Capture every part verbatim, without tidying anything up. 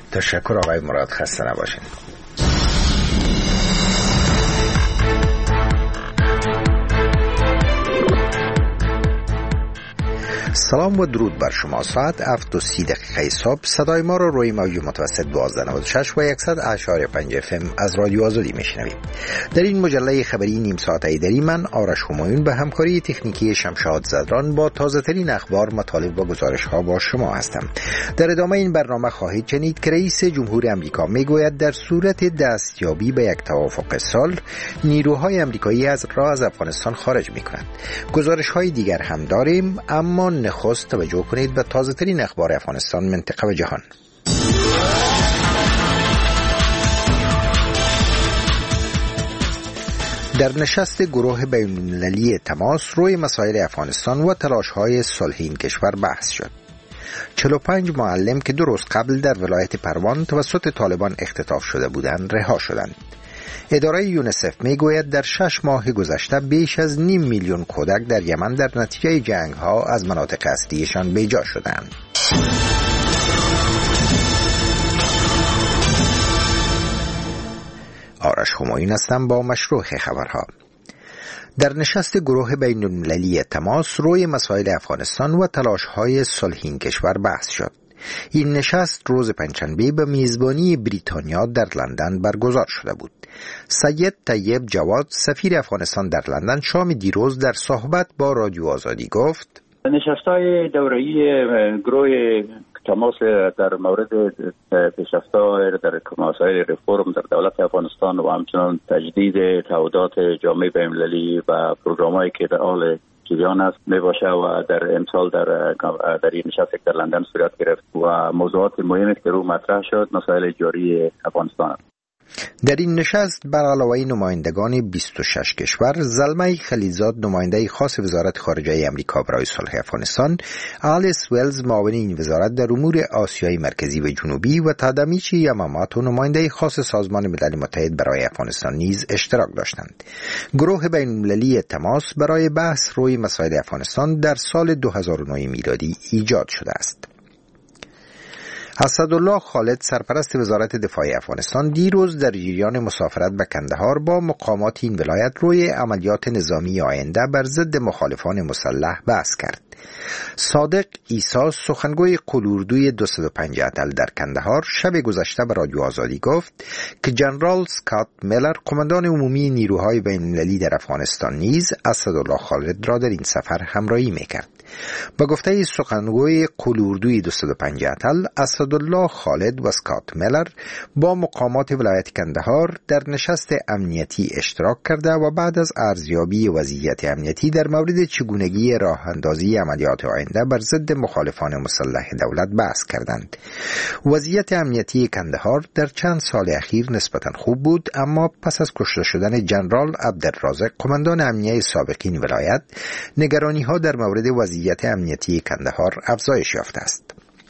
تشکر آقای مراد، خسته نباشین. سلام و درود بر شما. ساعت هفت و سی دقیقه صبح صدای ما رو روی موج متوسط دوازده نود و شش و صد اشاری پنج اف ام از رادیو آزادی میشنوید. در این مجله خبری نیم ساعته ایدری من آرش همایون به همکاری تکنیکی شمشاد زدران با تازه ترین اخبار، مطالب و گزارش ها با شما هستم. در ادامه این برنامه خواهید شنید که رئیس جمهور امریکا میگوید در صورت دستیابی به یک توافق صلح نیروهای امریکایی از راه از افغانستان خارج میکنند. گزارش های دیگر هم داریم، اما نخست توجه کنید به تازه ترین اخبار افغانستان، منطقه و جهان. در نشست گروه بین‌المللی تماس روی مسائل افغانستان و تلاش‌های صلح این کشور بحث شد. چهل و پنج معلم که دو روز قبل در ولایت پروان توسط طالبان اختطاف شده بودند رها شدند. اداره یونیسف میگوید در شش ماه گذشته بیش از نیم میلیون کودک در یمن در نتیجه جنگ ها از مناطق اصلیشان بیجا شدند. آرش همایون هستم با مشروع خبرها. در نشست گروه بین‌المللی تماس روی مسائل افغانستان و تلاش‌های صلح این کشور بحث شد. این نشست روز پنجشنبه به میزبانی بریتانیا در لندن برگزار شده بود. سید طیب جواد سفیر افغانستان در لندن شام دیروز در صحبت با رادیو آزادی گفت: نشست‌های دوره‌ای گروه تماس در مورد پیشرفت‌ها در مسائل رفرم در دولت افغانستان و همچنین تجدید تعهدات جامعه بین‌المللی و پروگرام‌هایی که در حال جریان است می باشه و در امسال در در این نشست در لندن صورت گرفت و موضوعات مهمی که رو مطرح شد مسائل جاری افغانستان. در این نشست بر علاوه نمایندگان بیست و شش کشور، زلمه خلیلزاد نماینده خاص وزارت خارجه امریکا برای صلح افغانستان، آلیس ویلز معاون این وزارت در امور آسیای مرکزی و جنوبی و تادامیچی یاماماتو نماینده خاص سازمان ملل متحد برای افغانستان نیز اشتراک داشتند. گروه بین‌المللی تماس برای بحث روی مسائل افغانستان در سال دو هزار و نه میلادی ایجاد شده است. اسدالله خالد سرپرست وزارت دفاع افغانستان دیروز در جریان مسافرت به کندهار با مقامات این ولایت روی عملیات نظامی آینده بر ضد مخالفان مسلح بحث کرد. صادق عیسی سخنگوی قلوردوی دویست و پنج اتل در کندهار شب گذشته به رادیو آزادی گفت که جنرال اسکات میلر قماندان عمومی نیروهای بین‌المللی در افغانستان نیز اسدالله خالد را در این سفر همراهی میکرد. با گفته سخنگوی قلوردوی دویست و پنج اتل، اسدالله خالد و اسکات میلر با مقامات ولایت کندهار در نشست امنیتی اشتراک کرده و بعد از ارزیابی وضعیت امنیتی در مورد چگونگی راه اندازی عملیات آینده بر ضد مخالفان مسلح دولت بحث کردند. وضعیت امنیتی کندهار در چند سال اخیر نسبتاً خوب بود، اما پس از کشته شدن جنرال عبدالرازق قماندان امنیه سابق این ولایت، نگرانی ها در مورد وضعیت امنیتی کندهار افزایش یافته است.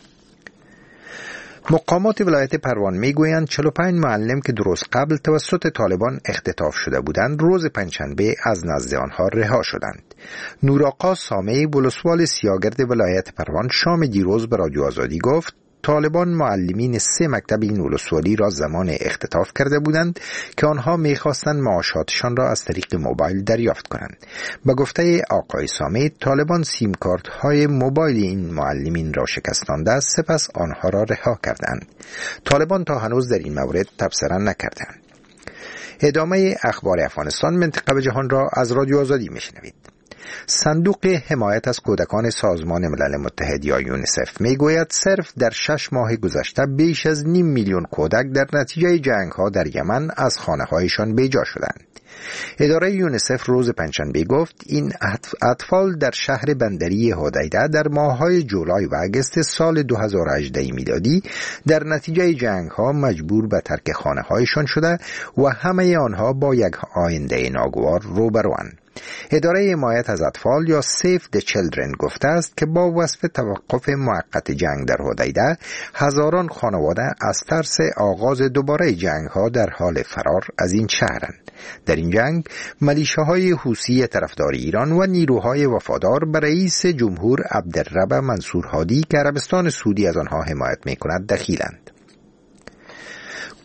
مقامات ولایت پروان میگویند چهل و پنج معلم که دو روز قبل توسط طالبان اختطاف شده بودند روز پنجشنبه از نزد آنها رها شدند. نورآقا سامعی ولسوال سیاگرد ولایت پروان شام دیروز به رادیو آزادی گفت طالبان معلمین سه مکتب این ولسوالی را زمان اختطاف کرده بودند که آنها می‌خواستند معاشاتشان را از طریق موبایل دریافت کنند. به گفته آقای سامی، طالبان سیم کارت های موبایل این معلمین را شکستانده سپس آنها را رها کردند. طالبان تا هنوز در این مورد تبصره نکردند. ادامه اخبار افغانستان، منطقه و جهان را از رادیو آزادی میشنوید. صندوق حمایت از کودکان سازمان ملل متحد یا یونیسف میگوید صرف در شش ماه گذشته بیش از نیم میلیون کودک در نتیجه جنگ ها در یمن از خانه هایشان بیجا شدند. اداره یونیسف روز پنجشنبه گفت این اطفال در شهر بندری هودیده در ماه‌های جولای و آگوست سال دو هزار و هجده میلادی در نتیجه جنگ ها مجبور به ترک خانه هایشان شده و همه آنها با یک آینده ناگوار روبروند. اداره حمایت از اطفال یا سیف د چیلدرن گفته است که با وصف توقف موقت جنگ در هودیده هزاران خانواده از ترس آغاز دوباره جنگ ها در حال فرار از این شهرند. در این جنگ ملیشه‌های حوثی طرفدار ایران و نیروهای وفادار به رئیس جمهور عبدالرب منصور هادی که عربستان سعودی از آنها حمایت می‌کند دخیلند.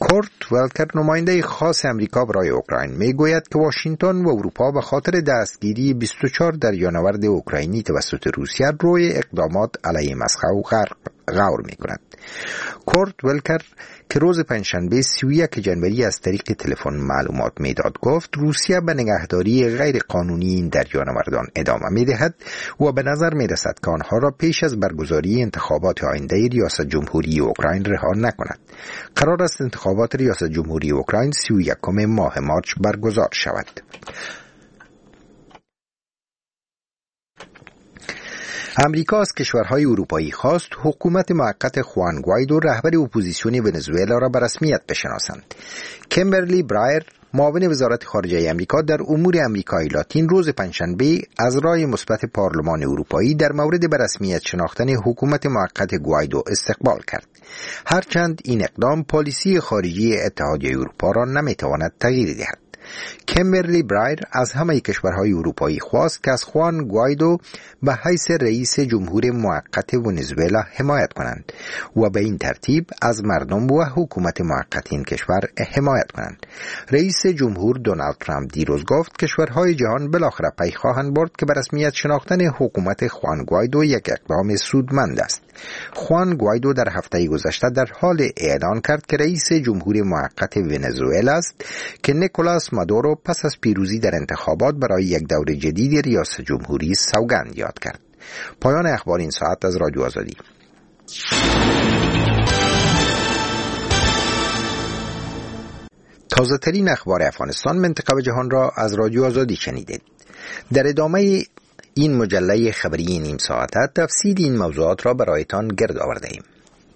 کورت ولکر نماینده خاص امریکا برای اوکراین میگوید که واشنگتن و اروپا به خاطر دستگیری بیست و چهار دریانورد اوکراینی توسط روسیه روی اقدامات علیه مسکو غور میکند. کورت ولکر که روز پنجشنبه سی و یک ژانویه از طریق تلفن معلومات میداد گفت روسیه به نگهداری غیر قانونی این دریانوردان ادامه میدهد و به نظر میرسد که آنها را پیش از برگزاری انتخابات آینده ریاست جمهوری اوکراین رها نکند. قرار است انتخابات ریاست جمهوری اوکراین سی و یکم ماه مارچ برگزار شود. امریکا از کشورهای اروپایی خواست حکومت موقت خوان گوایدو رهبر اپوزیسیون ونزوئلا را به رسمیت بشناسند. کیمبرلی برایر معاون وزارت خارجه امریکا در امور امریکای لاتین روز پنجشنبه از رای مثبت پارلمان اروپایی در مورد به رسمیت شناختن حکومت موقت گوایدو استقبال کرد. هرچند این اقدام پالیسی خارجی اتحادیه اروپا را نمیتواند تغییر دهد. کیمبرلی برایر از همه کشورهای اروپایی خواست که از خوان گوایدو به حیث رئیس جمهور موقت ونزوئلا حمایت کنند و به این ترتیب از مردم و حکومت موقت این کشور حمایت کنند. رئیس جمهور دونالد ترامپ دیروز گفت کشورهای جهان بالاخره پی خواهند برد که به رسمیت شناختن حکومت خوان گوایدو یک اقدام سودمند است. خوان گوایدو در هفته گذشته در حال اعلان کرد که رئیس جمهور موقت ونزوئلا است که نیکولاس مادورو پس از پیروزی در انتخابات برای یک دور جدید ریاست جمهوری سوگند یاد کرد. پایان اخبار این ساعت از رادیو آزادی. تازه ترین اخبار افغانستان، منطقه و جهان را از رادیو آزادی شنیدید. در ادامه این مجله خبری نیم ساعته تفصیل این موضوعات را برایتان گرد آورده ایم.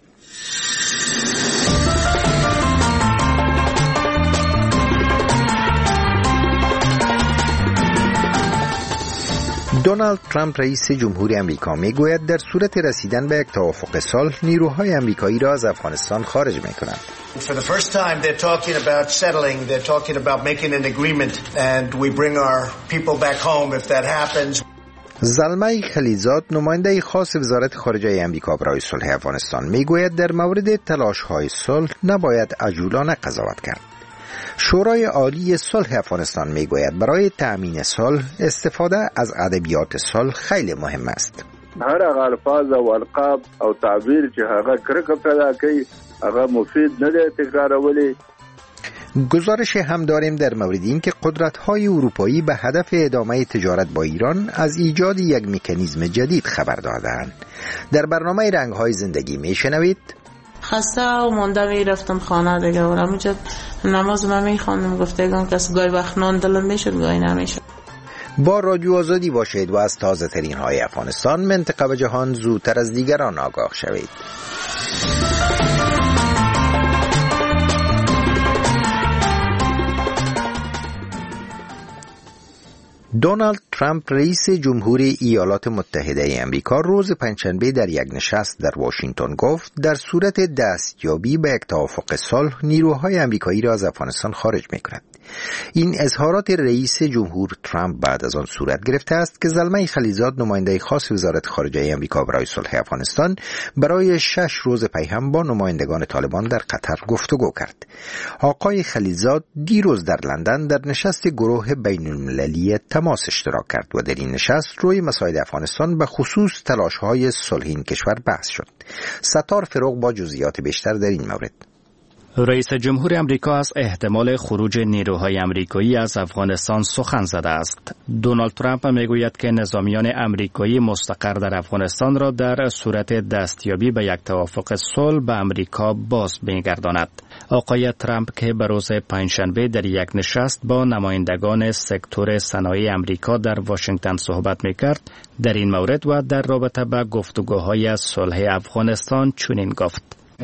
دونالد ترامپ رئیس جمهوری امریکا میگوید در صورت رسیدن به یک توافق صلح نیروهای امریکایی را از افغانستان خارج میکنند. For the first time they're talking about settling, they're talking about making an agreement and we bring our people back home if that happens. زلمه خلیلزاد نماینده خاص وزارت خارجه امریکا برای صلح افغانستان میگوید در مورد تلاش‌های صلح نباید عجولانه قضاوت کرد. شورای عالی صلح افغانستان میگوید برای تأمین صلح استفاده از ادبیات صلح خیلی مهم است. هر هغه الفاظ او القاب او تعبیر چې هغه کرکه پیدا کوي هغه مفید نه دی تکرارولی. گزارش هم داریم در مورد این که قدرت‌های اروپایی به هدف ادامه تجارت با ایران از ایجاد یک مکانیزم جدید خبر دادند. در برنامه رنگ‌های زندگی میشنوید خسته و مانده میرفتم خانه دیگه و همونجا نماز من میخواندم گفتگان کس گاهی وقت نان دلم میشد گاهی نمیشد. با رادیو آزادی باشید و از تازه ترین های افغانستان، منطقه و جهان زودتر از دیگران آگاه شوید. دونالد ترامپ رئیس جمهور ایالات متحده امریکا روز پنجشنبه در یک نشست در واشنگتن گفت در صورت دستیابی به یک توافق صلح نیروهای امریکایی را از افغانستان خارج می‌کند. این اظهارات رئیس جمهور ترامپ بعد از آن صورت گرفته است که زلمه خلیلزاد نماینده خاص وزارت خارجه امریکا برای صلح افغانستان برای شش روز پی هم با نمایندگان طالبان در قطر گفتگو کرد. آقای خلیلزاد دیروز در لندن در نشست گروه بین المللی تماس اشتراک کرد و در این نشست روی مسائل افغانستان به خصوص تلاش‌های صلح این کشور بحث شد. ستار فروغ با جزئیات بیشتر در این مورد. رئیس جمهور امریکا از احتمال خروج نیروهای امریکایی از افغانستان سخن زده است. دونالد ترامپ میگوید که نظامیان امریکایی مستقر در افغانستان را در صورت دستیابی به یک توافق صلح به امریکا باز می‌گرداند. آقای ترامپ که به روز پنجشنبه در یک نشست با نمایندگان سکتور صنایع امریکا در واشنگتن صحبت می‌کرد، در این مورد و در رابطه با گفتگوهای صلح افغانستان چنین گفت: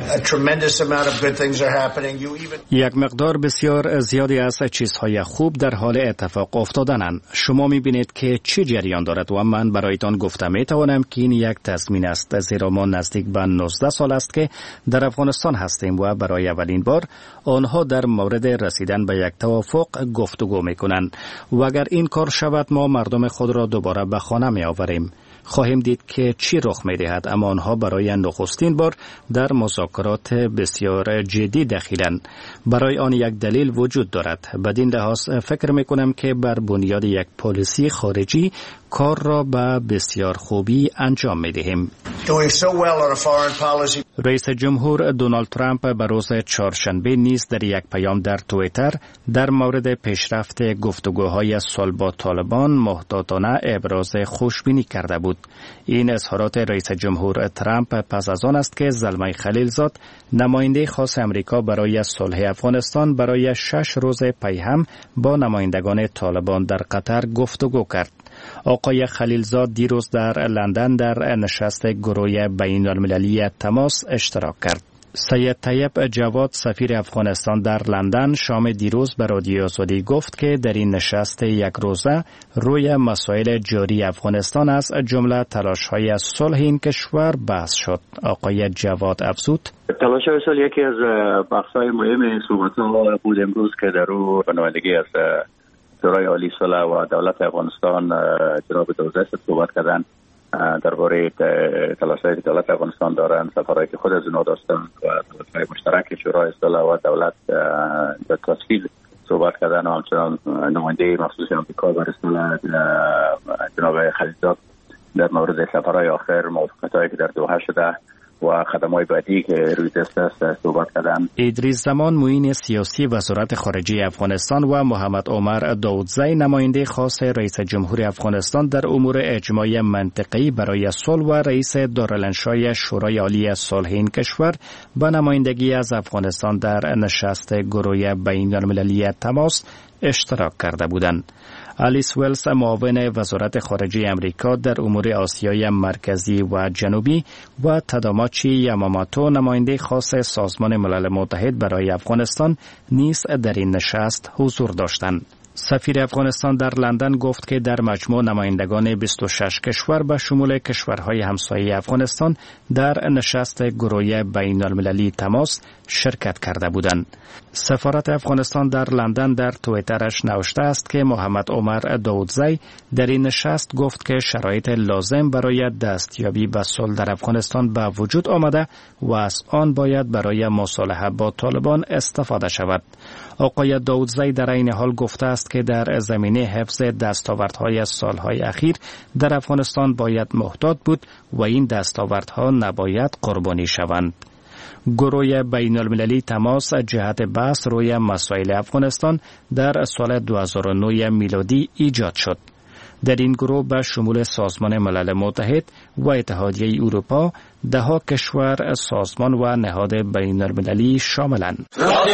یک مقدار بسیار زیادی از چیزهای خوب در حال اتفاق افتادنند. شما می‌بینید که چه جریان دارد و من برایتان گفته می‌توانم که این یک تضمین است، زیرا ما نزدیک به نوزده سال است که در افغانستان هستیم و برای اولین بار آنها در مورد رسیدن به یک توافق گفتگو می‌کنند و اگر این کار شود ما مردم خود را دوباره به خانه می‌آوریم. خواهیم دید که چی رخ می‌دهد، اما آنها برای نخستین بار در مذاکرات بسیار جدی دخیلند. برای آن یک دلیل وجود دارد. بدین لحاظ فکر می‌کنم که بر بنیاد یک پالیسی خارجی کار را به بسیار خوبی انجام می‌دهیم. رئیس جمهور دونالد ترامپ به روز چهارشنبه نیز در یک پیام در توییتر در مورد پیشرفت گفتگوهای صلح با طالبان محتاطانه ابراز خوشبینی کرده بود. این اظهارات رئیس جمهور ترامپ پس از آن است که زلمه خلیلزاد، نماینده خاص امریکا برای صلح افغانستان، برای شش روز پی هم با نمایندگان طالبان در قطر گفتگو کرد. آقای خلیلزاد دیروز در لندن در نشست گروه بین المللی تماس اشتراک کرد. سید طیب جواد سفیر افغانستان در لندن شام دیروز به رادیو آزادی گفت که در این نشست یک روزه روی مسائل جاری افغانستان از جمله تلاش‌های صلح این کشور بحث شد. آقای جواد افزود: تلاش‌های صلح یکی از بحث‌های مهم صحبت‌ها بود امروز که در او به نمایندگی از شورای عالی صلح و دولت افغانستان جناب دوزه صحبت کردن درباره تلاش‌هایی که دولت افغانستان دارند، سفرهایی که خود از اونها داشتن و تلاش‌های مشترک شورای صلح و دولت در تفصیل صحبت کردن. و همچنان نماینده مخصوص آمریکا برای صلح جناب خلیلزاد در مورد سفرهای آخر، موافقت‌هایی که در دوحه شده و خدمات بعدی که روی دست است صحبت کردن. ادریس زمان معین سیاسی وزارت خارجه افغانستان و محمد عمر داودزی نماینده خاص رئیس جمهور افغانستان در امور اجماعی منطقه‌ای برای صلح و رئیس دارالانشای شورای عالی صلح این کشور با نمایندگی از افغانستان در نشست گروه بین المللی تماس اشتراک کرده بودند. آلیس ویلز معاون وزارت خارجه امریکا در امور آسیای مرکزی و جنوبی و تاداماچی یاماماتو نماینده خاص سازمان ملل متحد برای افغانستان نیز در این نشست حضور داشتند. سفیر افغانستان در لندن گفت که در مجموع نمایندگان بیست و شش کشور به شمول کشورهای همسایه افغانستان در نشست گروه بین المللی تماس شرکت کرده بودند. سفارت افغانستان در لندن در توییترش نوشته است که محمد عمر داودزی در این نشست گفت که شرایط لازم برای دستیابی به صلح در افغانستان به وجود آمده و از آن باید برای مصالحه با طالبان استفاده شود. آقای داودزی در این حال گفته است که در زمینه حفظ دستاوردهای سالهای اخیر در افغانستان باید محتاط بود و این دستاوردها نباید قربانی شوند. گروه بین المللی تماس جهت بحث روی مسائل افغانستان در سال دو هزار و نه میلادی ایجاد شد. در این گروه به شمول سازمان ملل متحد و اتحادیه اروپا دهها کشور، سازمان و نهاد بین المللی شاملند.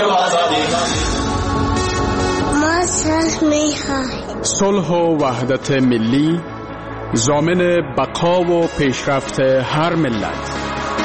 ما صلح می‌خوایم. صلح و وحدت ملی ضامن بقا و پیشرفت هر ملت.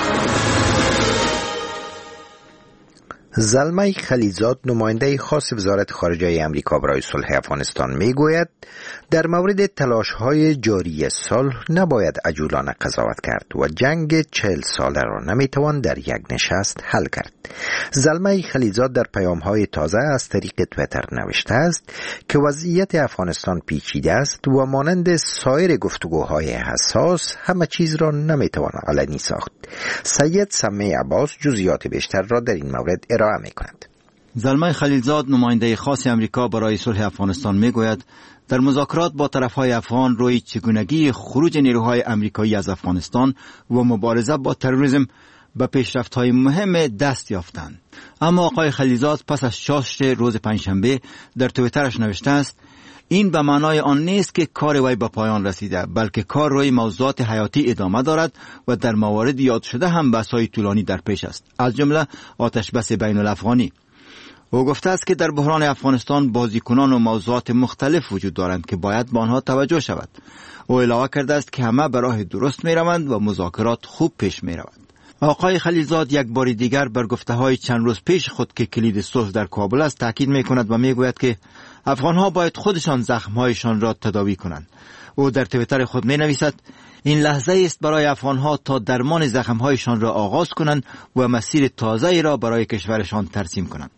زلمه خلیلزاد نماینده خاص وزارت خارجه امریکا برای صلح افغانستان می گوید در مورد تلاش‌های جاری صلح نباید عجولانه قضاوت کرد و جنگ چهل ساله را نمیتوان در یک نشست حل کرد. زلمه خلیلزاد در پیام‌های تازه از طریق توییتر نوشته است که وضعیت افغانستان پیچیده است و مانند سایر گفتگوهای حساس همه چیز را نمیتوان علنی ساخت. سید سمی عباس جزئیات بیشتر را در این مورد ارائه می‌کند. زلمه خلیلزاد نماینده خاص امریکا برای صلح افغانستان میگوید در مذاکرات با طرفهای افغان روی چگونگی خروج نیروهای امریکایی از افغانستان و مبارزه با تروریسم به پیشرفت‌های مهم دست یافتند. اما آقای خلیلزاد پس از شاش روز پنجشنبه در توییترش نوشته است این به معنای آن نیست که کار وی به پایان رسیده، بلکه کار روی موضوعات حیاتی ادامه دارد و در موارد یاد شده هم بحث‌های طولانی در پیش است، از جمله آتش بس بین الافغانی. او گفته است که در بحران افغانستان بازیکنان و موضوعات مختلف وجود دارند که باید به آنها توجه شود. او علاوه کرده است که همه به راه درست می روند و مذاکرات خوب پیش می روند. آقای خلیلزاد یک بار دیگر بر گفته‌های چند روز پیش خود که کلید صلح در کابل است تاکید می کند و می گوید که افغان‌ها باید خودشان زخم‌هایشان را تداوی کنند. او در توییتر خود می نویسد این لحظه است برای افغان‌ها تا درمان زخم‌هایشان را آغاز کنند و مسیر تازه‌ای را برای کشورشان ترسیم کنند.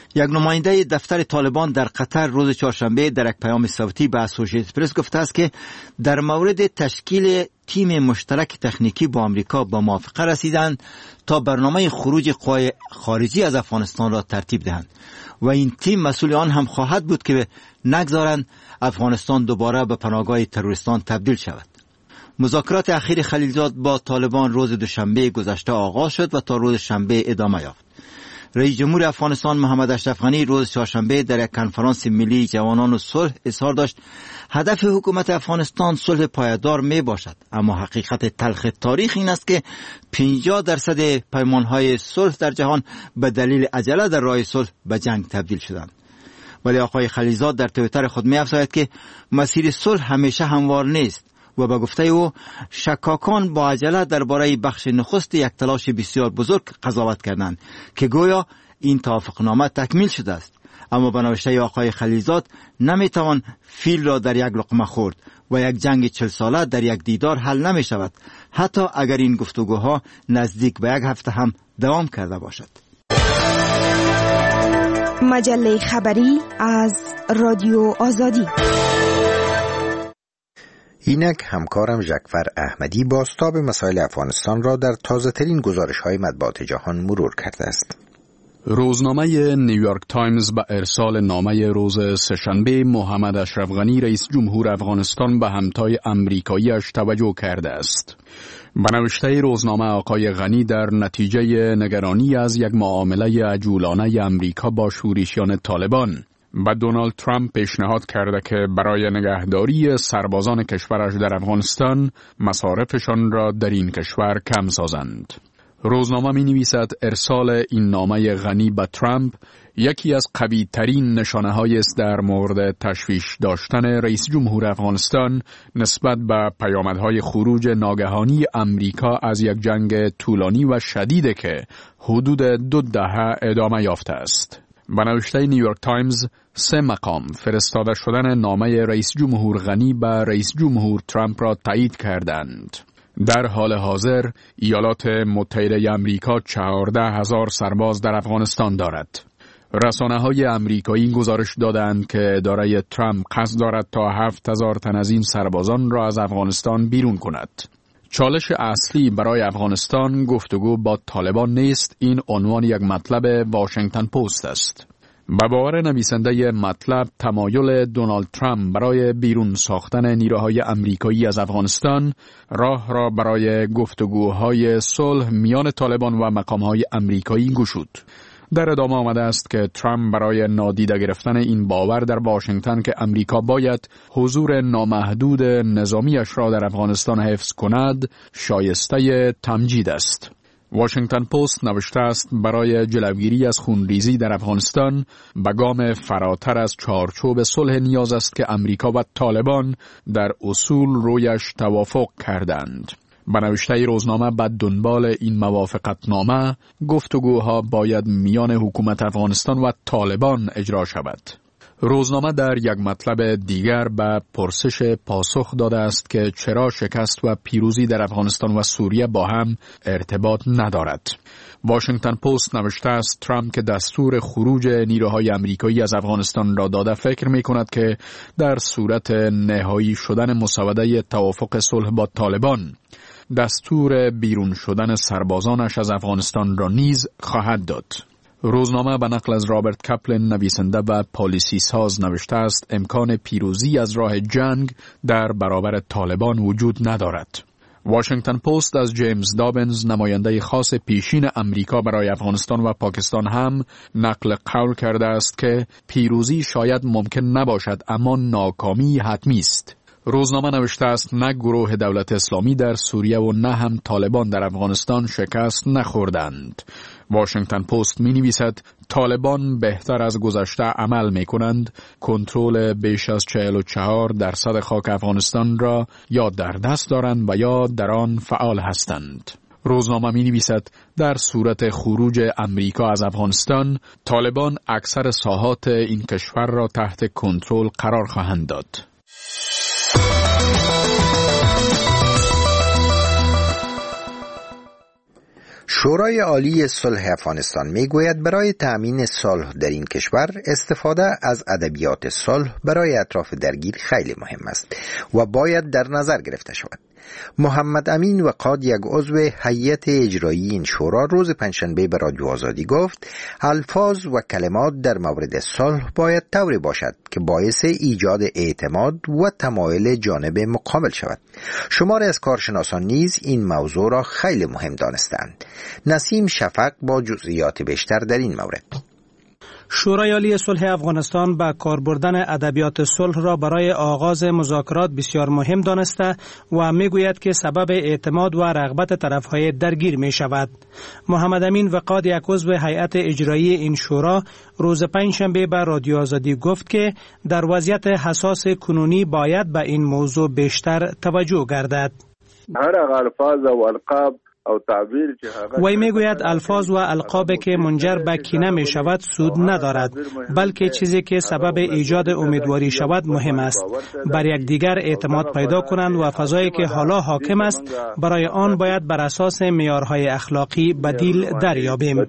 یک نماینده دفتر طالبان در قطر روز چهارشنبه در یک پیام صوتی به اسوشییتد پرس گفته است که در مورد تشکیل تیم مشترک تکنیکی با آمریکا به موافقه رسیدند تا برنامه خروج قوای خارجی از افغانستان را ترتیب دهند و این تیم مسئول آن هم خواهد بود که نگذارند افغانستان دوباره به پناهگاه تروریستان تبدیل شود. مذاکرات اخیر خلیلزاد با طالبان روز دوشنبه گذشته آغاز شد و تا روز شنبه ادامه یافت. رئیس جمهور افغانستان محمد اشرف غنی روز چهارشنبه در یک کنفرانس ملی جوانان و صلح اظهار داشت هدف حکومت افغانستان صلح پایدار می باشد، اما حقیقت تلخ تاریخ این است که پنجاه درصد پیمانهای صلح در جهان به دلیل عجله در راه صلح به جنگ تبدیل شدند. ولی آقای خلیلزاد در توییتر خود می افزاید که مسیر صلح همیشه هموار نیست و به گفته او شکاکان با عجله درباره بخش نخست یک تلاش بسیار بزرگ قضاوت کردند که گویا این توافقنامه تکمیل شده است، اما به نوشته آقای خلیلزاد نمیتوان فیل را در یک لقمه خورد و یک جنگ چل ساله در یک دیدار حل نمی شود، حتی اگر این گفتگوها نزدیک به یک هفته هم دوام کرده باشد. مجله خبری از رادیو آزادی. اینک همکارم ژکفر احمدی بازتاب مسائل افغانستان را در تازه ترین گزارش های مطبوعات جهان مرور کرده است. روزنامه نیویورک تایمز به ارسال نامه روز سه‌شنبه محمد اشرف غنی رئیس جمهور افغانستان به همتای امریکایی‌اش توجه کرده است. به نوشته روزنامه آقای غنی در نتیجه نگرانی از یک معامله عجولانه امریکا با شورشیان طالبان به دونالد ترامپ پیشنهاد کرده که برای نگهداری سربازان کشورش در افغانستان مصارفشان را در این کشور کم سازند. روزنامه می نویسد ارسال این نامه غنی به ترامپ یکی از قوی ترین نشانه هایی است در مورد تشویش داشتن رئیس جمهور افغانستان نسبت به پیامدهای خروج ناگهانی امریکا از یک جنگ طولانی و شدیده که حدود دو دهه ادامه یافته است. به نوشته نیویورک تایمز سه مقام فرستاده شدن نامه رئیس جمهور غنی به رئیس جمهور ترامپ را تایید کردند. در حال حاضر ایالات متحده آمریکا چهارده هزار سرباز در افغانستان دارد. رسانه‌های آمریکایی گزارش دادند که اداره ترامپ قصد دارد تا هفت هزار تن از این سربازان را از افغانستان بیرون کند. چالش اصلی برای افغانستان گفتگو با طالبان نیست، این عنوان یک مطلب واشنگتن پست است. به باور نویسنده مطلب تمایل دونالد ترامپ برای بیرون ساختن نیروهای آمریکایی از افغانستان راه را برای گفتگوهای صلح میان طالبان و مقامهای آمریکایی گشود. در ادامه آمده است که ترامپ برای نادیده گرفتن این باور در واشنگتن که امریکا باید حضور نامحدود نظامیش را در افغانستان حفظ کند شایسته تمجید است. واشنگتن پست نوشته است برای جلوگیری از خونریزی در افغانستان به گام فراتر از چارچوب صلح نیاز است که امریکا و طالبان در اصول رویش توافق کردند. به نوشته روزنامه بعد دنبال این موافقتنامه گفتگوها باید میان حکومت افغانستان و طالبان اجرا شود. روزنامه در یک مطلب دیگر به پرسش پاسخ داده است که چرا شکست و پیروزی در افغانستان و سوریه با هم ارتباط ندارد. واشنگتن پست نوشته است ترامپ که دستور خروج نیروهای آمریکایی از افغانستان را داده فکر می کند که در صورت نهایی شدن مسوده توافق صلح با طالبان دستور بیرون شدن سربازانش از افغانستان را نیز خواهد داد. روزنامه به نقل از رابرت کپلن نویسنده و پالیسی ساز نوشته است امکان پیروزی از راه جنگ در برابر طالبان وجود ندارد. واشنگتن پست از جیمز دابنز نماینده خاص پیشین امریکا برای افغانستان و پاکستان هم نقل قول کرده است که پیروزی شاید ممکن نباشد اما ناکامی حتمی است. روزنامه نوشته است نه گروه دولت اسلامی در سوریه و نه هم طالبان در افغانستان شکست نخوردند. واشنگتن پست می نویسد طالبان بهتر از گذشته عمل می کنند، کنترل بیش از چهل و چهار درصد خاک افغانستان را یا در دست دارند و یا در آن فعال هستند. روزنامه می نویسد در صورت خروج امریکا از افغانستان طالبان اکثر ساحات این کشور را تحت کنترل قرار خواهند داد. شورای عالی صلح افغانستان میگوید برای تأمین صلح در این کشور استفاده از ادبیات صلح برای اطراف درگیر خیلی مهم است و باید در نظر گرفته شود. محمد امین وقاد، یک عضو هیئت اجرایی این شورا، روز پنجشنبه به رادیو آزادی گفت الفاظ و کلمات در مورد صلح باید طوری باشد که باعث ایجاد اعتماد و تمایل جانب مقابل شود. شماری از کارشناسان نیز این موضوع را خیلی مهم دانستند. نسیم شفق با جزئیات بیشتر در این مورد. شورای عالی صلح افغانستان با کار بردن ادبیات صلح را برای آغاز مذاکرات بسیار مهم دانسته و میگوید که سبب اعتماد و رغبت طرفهای درگیر می شود. محمد امین وقاد، یک عضو هیئت اجرایی این شورا، روز پنجشنبه به رادیو آزادی گفت که در وضعیت حساس کنونی باید به این موضوع بیشتر توجه گردد. هر الفاظ و القاب وی میگوید الفاظ و القابی که منجر به کینه می شود سود ندارد، بلکه چیزی که سبب ایجاد امیدواری شود مهم است. بر یکدیگر اعتماد پیدا کنند و فضایی که حالا حاکم است برای آن باید بر اساس معیارهای اخلاقی بدیل دریابیم.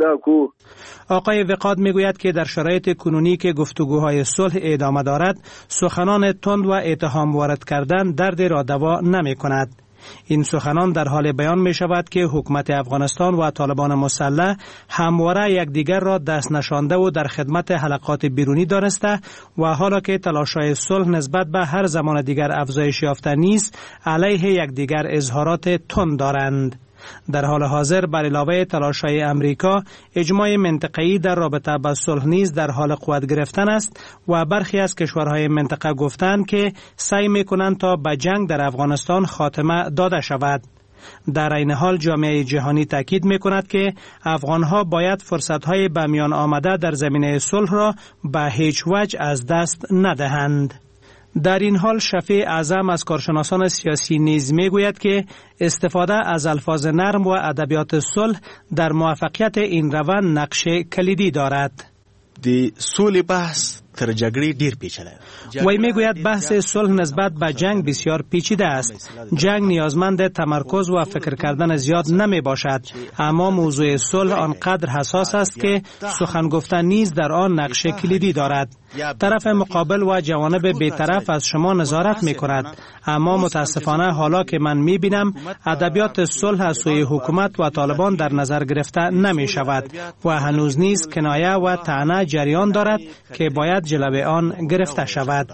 آقای وقاد میگوید که در شرایط کنونی که گفتگوهای صلح ادامه دارد، سخنان تند و اتهام وارد کردن درد را دوا نمی کند. این سخنان در حال بیان می شود که حکومت افغانستان و طالبان مسلح همواره یکدیگر را دست نشانده و در خدمت حلقات بیرونی دانسته و حالا که تلاش‌های صلح نسبت به هر زمان دیگر افزایش یافته نیست، علیه یکدیگر اظهارات تند دارند. در حال حاضر بر علاوه تلاش‌های امریکا، اجماع منطقه‌ای در رابطه با صلح نیز در حال قوت گرفتن است و برخی از کشورهای منطقه گفتند که سعی می‌کنند تا به جنگ در افغانستان خاتمه داده شود. در این حال جامعه جهانی تاکید می‌کند که افغان‌ها باید فرصت‌های به میان آمده در زمینه صلح را به هیچ وجه از دست ندهند. در این حال شفیع اعظم از کارشناسان سیاسی نیز میگوید که استفاده از الفاظ نرم و ادبیات صلح در موفقیت این روند نقش کلیدی دارد. د سولې بحث تر جګړې ډیر پیچیده است. وی میگوید بحث صلح نسبت به جنگ بسیار پیچیده است. جنگ نیازمند تمرکز و فکر کردن زیاد نمی باشد، اما موضوع صلح آنقدر حساس است که سخن گفتن نیز در آن نقش کلیدی دارد. طرف مقابل و جوانب بی‌طرف از شما نظارت می کند، اما متاسفانه حالا که من می بینم ادبیات صلح از سوی حکومت و طالبان در نظر گرفته نمی شود و هنوز نیز کنایه و طعنه جریان دارد که باید جلوی آن گرفته شود.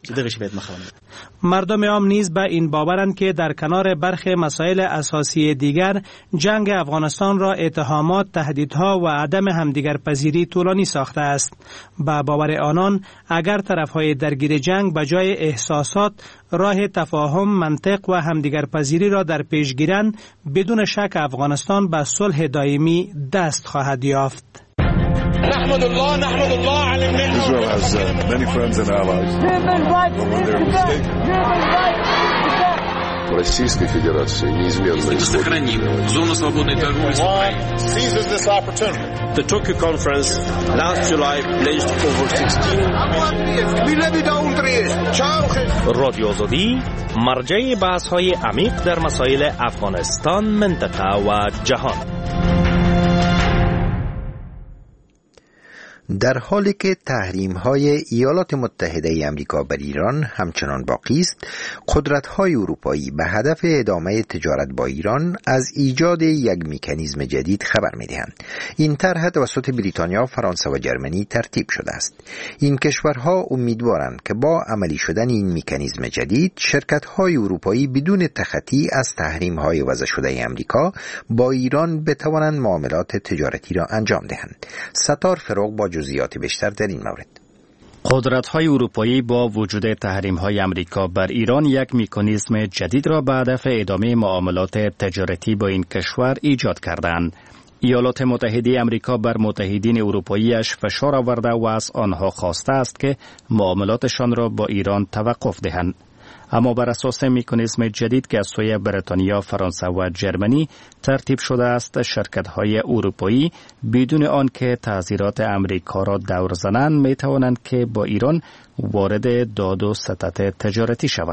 مردم عام نیز به این باورند که در کنار برخی مسائل اساسی دیگر، جنگ افغانستان را اتهامات، تهدیدها و عدم همدیگر پذیری طولانی ساخته است. به باور آنان اگر طرفهای درگیر جنگ به جای احساسات راه تفاهم، منطق و همدیگر پذیری را در پیش گیرند، بدون شک افغانستان به صلح دائمی دست خواهد یافت. نحمد الله نحمد الله على النعمة. Israel has uh, many friends and allies. When they're mistaken. Российской Федерации неизменно сохраним зону свободной торговли с Украиной. Seizes this opportunity. The Tokyo conference last July pledged over sixteen. رادیو آزادی مرجع بحث‌های عمیق در مسائل افغانستان، منطقه و جهان. در حالی که تحریم‌های ایالات متحده ای آمریکا بر ایران همچنان باقی است، قدرت‌های اروپایی به هدف ادامه تجارت با ایران از ایجاد یک مکانیزم جدید خبر می‌دهند. این طرح توسط بریتانیا، فرانسه و جرمنی ترتیب شده است. این کشورها امیدوارند که با عملی شدن این مکانیزم جدید، شرکت‌های اروپایی بدون تخطی از تحریم‌های وضع شده آمریکا با ایران بتوانند معاملات تجارتی را انجام دهند. ستار فروغ با جزئیات بیشتر در این مورد. قدرت‌های اروپایی با وجود تحریم‌های آمریکا بر ایران یک مکانیزم جدید را به هدف ادامه معاملات تجارتی با این کشور ایجاد کردند. ایالات متحده آمریکا بر متحدین اروپایی‌اش فشار آورده و از آنها خواسته است که معاملاتشان را با ایران توقف دهند. اما بر اساس مکانیزم جدید که از سوی بریتانیا، فرانسه و جرمنی ترتیب شده است، شرکت‌های اروپایی بدون آنکه تعزیرات آمریکا را دور زنند می توانند که با ایران وارد داد و ستد تجارتی شوند.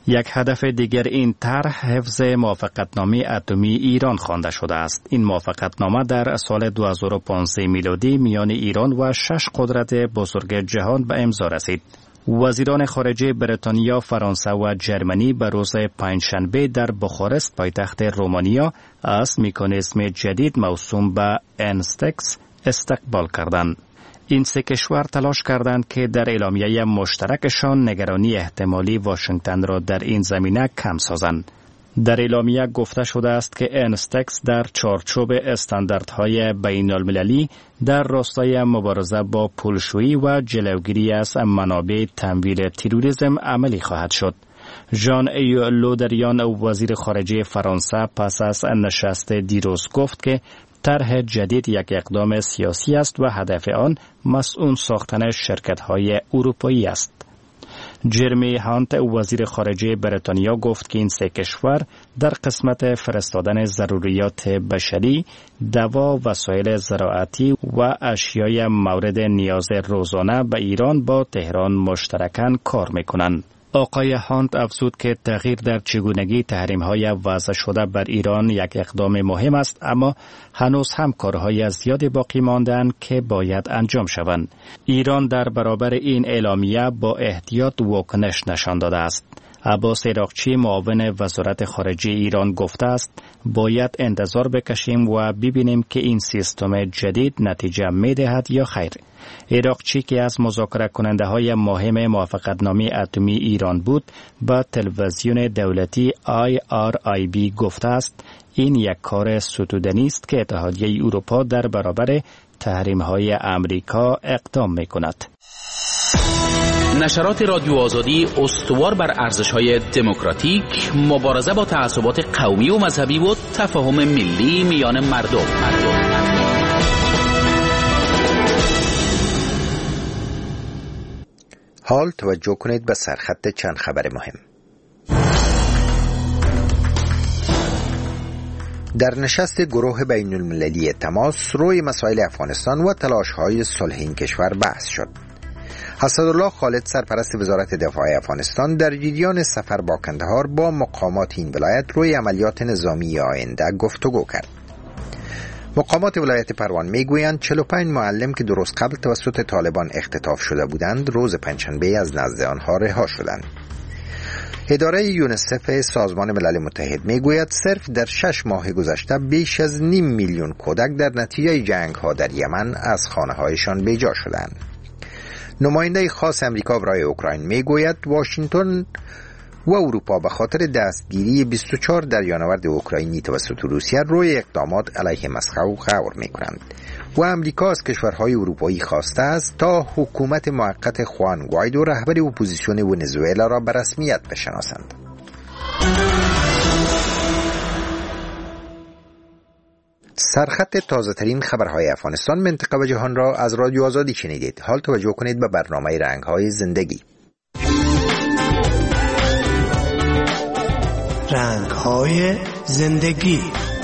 یک هدف دیگر این طرح حفظ موافقتنامه اتمی ایران خوانده شده است. این موافقتنامه در سال دو هزار و پانزده میلادی میان ایران و شش قدرت بزرگ جهان به امضا رسید. وزیران خارجه بریتانیا، فرانسه و جرمنی به روز پنجشنبه در بخارست پایتخت رومانیا از مکانیزم جدید موسوم به انستکس استقبال کردند. این سه کشور تلاش کردند که در اعلامیه مشترکشان نگرانی احتمالی واشنگتن را در این زمینه کم سازند. در اعلامیه گفته شده است که انستکس در چارچوب استانداردهای بین المللی در راستای مبارزه با پولشویی و جلوگیری از منابع تمویل تروریسم عملی خواهد شد. ژان ایو لودریان، وزیر خارجه فرانسه، پس از نشست دیروز گفت که طرح جدید یک اقدام سیاسی است و هدف آن مسئول ساختن شرکت‌های اروپایی است. جرمی هانت، وزیر خارجه بریتانیا، گفت که این سه کشور در قسمت فرستادن ضروریات بشری، دوا، وسایل زراعتی و اشیای مورد نیاز روزانه به ایران با تهران مشترکاً کار می‌کنند. آقای هانت افزود که تغییر در چگونگی تحریم‌های وضع شده بر ایران یک اقدام مهم است، اما هنوز هم کارهای زیادی باقی مانده‌اند که باید انجام شوند. ایران در برابر این اعلامیه با احتیاط واکنش نشان داده است. عباس عراقچی، معاون وزارت خارجه ایران، گفته است باید انتظار بکشیم و ببینیم که این سیستم جدید نتیجه می‌دهد یا خیر. عراقچی که از مذاکره کننده های مهم موافقتنامه اتمی ایران بود، با تلویزیون دولتی آی آر آی بی گفته است این یک کار ستودنی است که اتحادیه اروپا در برابر تحریم های امریکا اقدام می کند. نشرات رادیو آزادی استوار بر ارزش‌های دموکراتیک، مبارزه با تعصبات قومی و مذهبی و تفاهم ملی میان مردم. مردم. حال توجه کنید به سرخط چند خبر مهم. در نشست گروه بین المللی تماس روی مسائل افغانستان و تلاش‌های صلح این کشور بحث شد. اسدالله خالد، سرپرست وزارت دفاع افغانستان، در جریان سفر با کندهار با مقامات این ولایت روی عملیات نظامی آینده گفتگو کرد. مقامات ولایت پروان میگویند چهل و پنج معلم که درست قبل توسط طالبان اختطاف شده بودند روز پنجشنبه از نزد آنها رها شدند. اداره یونیسف سازمان ملل متحد میگوید صرف در شش ماه گذشته بیش از نیم میلیون کودک در نتیجه جنگ ها در یمن از خانه هایشان بیجا شدند. نماینده خاص امریکا برای اوکراین میگوید واشنگتن و اروپا به خاطر دستگیری بیست و چهار دریانورد اوکراینی توسط روسیه روی اقدامات علیه مسکو غور می‌کنند و امریکا از کشورهای اروپایی خواسته است تا حکومت موقت خوان گوایدو، رهبر اپوزیسیون ونزوئلا، را به رسمیت بشناسند. سرخط تازه ترین خبرهای افغانستان، منطقه و جهان را از رادیو آزادی شنیدید. حال توجه کنید به برنامه رنگ‌های زندگی. رنگ‌های زندگی.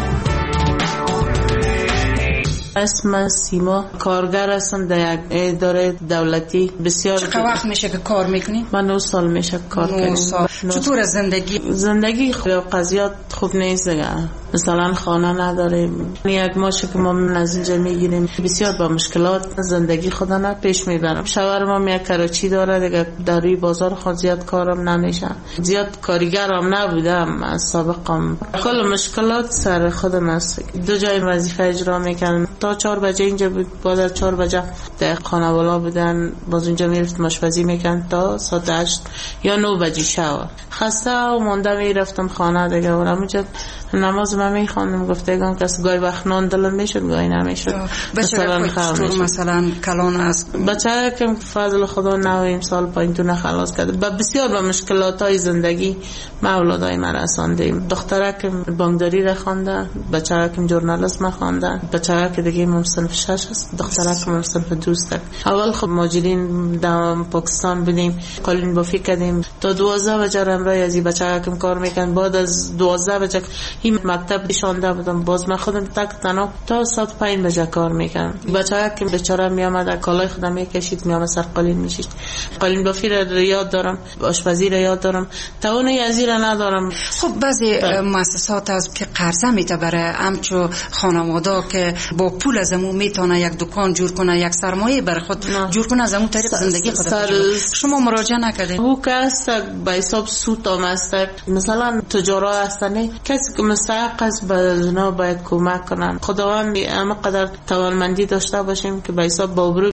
اسم سیما، کارگر هستم در یک اداره دولتی. بسیار چقدر وقت میشه که کار میکنی؟ من نو سال میشه کار کنم. چطور زندگی؟ زندگی قضیات خوب نیست دیگه. مثلا خانه نداریم، یک ماشه که ما از اینجا میگیریم، بسیار با مشکلات زندگی خدا نه پیش میبرم. شوهرم یک کراچی داره دیگه، در روی بازار خود زیاد کارم نمیشه، زیاد کارگرم نبودم از سابقم. کل مشکلات سر خودم است. دو جای وظیفه اجرا میکنم، تا چهار بجه اینجا بود، بعد از چهار بجه در خانه والا بودن، باز اینجا میرفت مشپزی میکن تا ساعت هشت یا نه بجه شب. خسته و مونده میرفتم خانه دیگه و همونجا نماز من میخواندم. گفتگان کس گاهی وقت نان دلم میشد گاهی نمیشد. مثلا خود مثلا کلان است بچه که فضل خدا نویم سال پایینتون خلاص کرده. با بسیار با مشکلات های زندگی ما اولادای من رساندیم. دختره که بانکداری را خوانده، بچه که ژورنالیسم خوانده، بچه که دیگه من صنف شش است، دختره که من صنف دوست. اول خب ماجرین در پاکستان بودیم، قالین بافی کردیم تا دوازده بجه امروز از این بچه که کار میکن. بعد از دوازده بجه این مکتب شانده بودم، باز من خودم تک تنها تا ساعت پنج بجه کار میکنم. بچه‌ها که بیچاره میامد کالای خودم میکشید میامد سر قالین میشید. قالین بافی را یاد دارم، آشپزی را یاد دارم، توانایی ازی را ندارم. خب بعضی مؤسسات از که قرضه میته برای همچو خانواده که با پول از امو میتونه یک دکان جور کنه، یک سرمایه برای خود جور کنه، از امو طریق زندگی خود سر... شما مراجعه نکردید؟ او که است به حساب سود هم است، مثلا تجارا هستن کسی که مستحق است به اونا باید کمک کنن. خداوند همه قدر توانمندی داشته باشیم که به حساب با